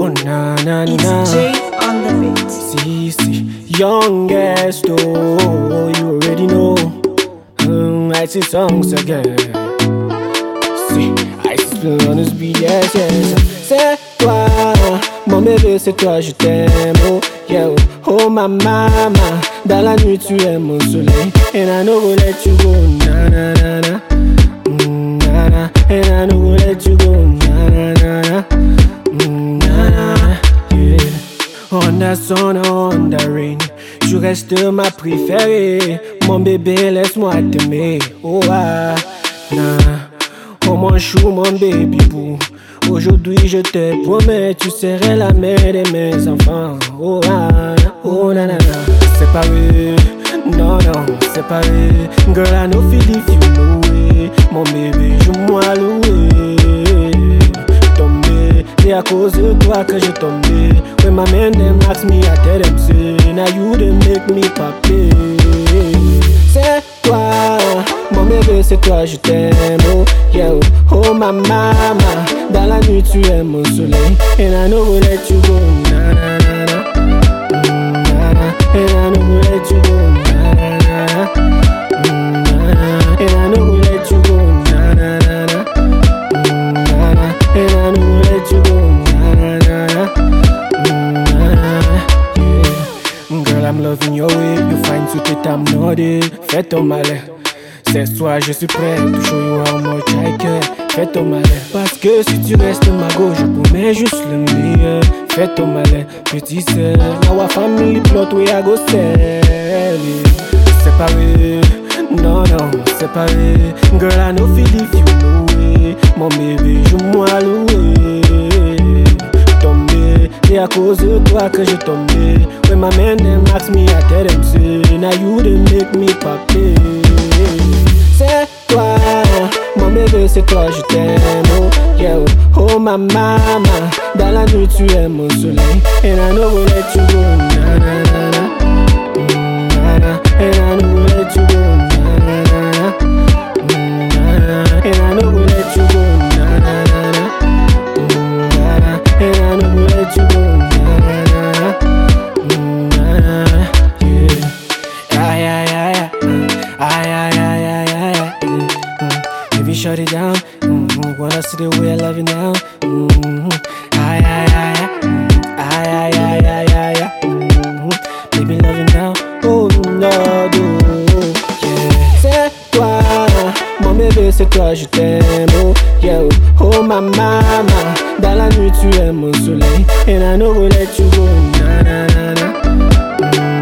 Oh na na It's na. Jay on the beat. See, youngest, oh, you already know. I see songs again. See, I see on this beat, yes, yes. C'est toi, mon bébé, c'est toi, je t'aime, oh, yeah, oh ma maman. Dans la nuit, tu es mon soleil. And I know we'll let you go, na na na na. Na na, and I know we'll let you go, na na na na. Na na, yeah. On the sun, on the rain, tu restes ma préférée. Mon bébé, laisse-moi t'aimer. Oh ah, nah. Oh mon chou, mon baby boo. Aujourd'hui je te promets, tu serais la mère de mes enfants. Oh ah, oh na na na. Séparé, non non, séparé. Girl I know feel if you know it. Mon bébé, joue-moi louer. Tombé, c'est à cause de toi que j'ai tombé. When my man them ask me, I tell them say, now you they make me papi. C'est toi, mon bébé, c'est toi, je t'aime, oh, yeah, oh ma maman. Dans la nuit, tu es mon soleil. And I know we'll let you go, na na na na. Na na, and I know we'll let you go, na na na na. Na na, and I know we'll let you go, na na na na. Na na, and I know we'll let you go, na na na na. Yeah. Girl, I'm loving your way. You find to it, I'm not it. Fais ton malin. C'est toi, je suis prêt to show you how much I care. Fais ton malin. Parce que si tu restes ma gauche, je promets juste le meilleur. Fais ton malin, petit sœur. Our family plot, we are go sell. Séparé, non, non, séparé. Girl, I know feel if you know it. Mon bébé, joue-moi louer. Tombé, c'est à cause de toi que j'ai tombé. When my man them ask me, I tell them say, now you they make me papi. C'est toi, mon bébé, c'est toi, je t'aime, oh, yeah, oh ma maman. Dans la nuit, tu es mon soleil. And I know we'll let you go, na na na na. Na na, and I know we'll let you go, na na na na. Na na, and I know we'll let you go, na na na na. Na na, and I know we'll let you go, na na na na. Na na, yeah. Ay ay ay ay ay ay ay ay. If you shut it down, wanna see the way I love you now. Ay ay ay ay ay ay ay ay ay. Baby love you now. Oh no, yeah. C'est toi, mon bébé, c'est toi, je t'aime. Oh yeah, oh ma maman. Dans la nuit, tu es mon soleil. And I know we'll let you go, na na na na.